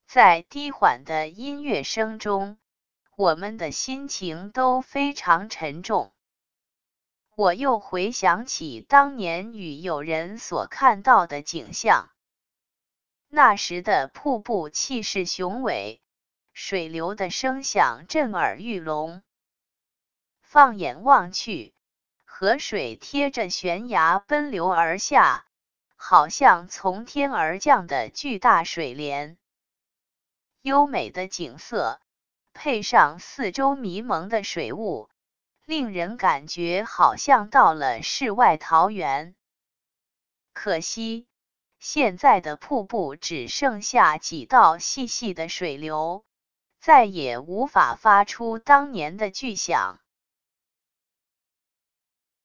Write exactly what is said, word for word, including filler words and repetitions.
在低缓的音乐声中，我们的心情都非常沉重。我又回想起当年与友人所看到的景象。那时的瀑布气势雄伟，水流的声响震耳欲聋。放眼望去，河水贴着悬崖奔流而下，好像从天而降的巨大水帘。优美的景色，配上四周迷蒙的水雾，令人感觉好像到了世外桃源。可惜，现在的瀑布只剩下几道细细的水流，再也无法发出当年的巨响。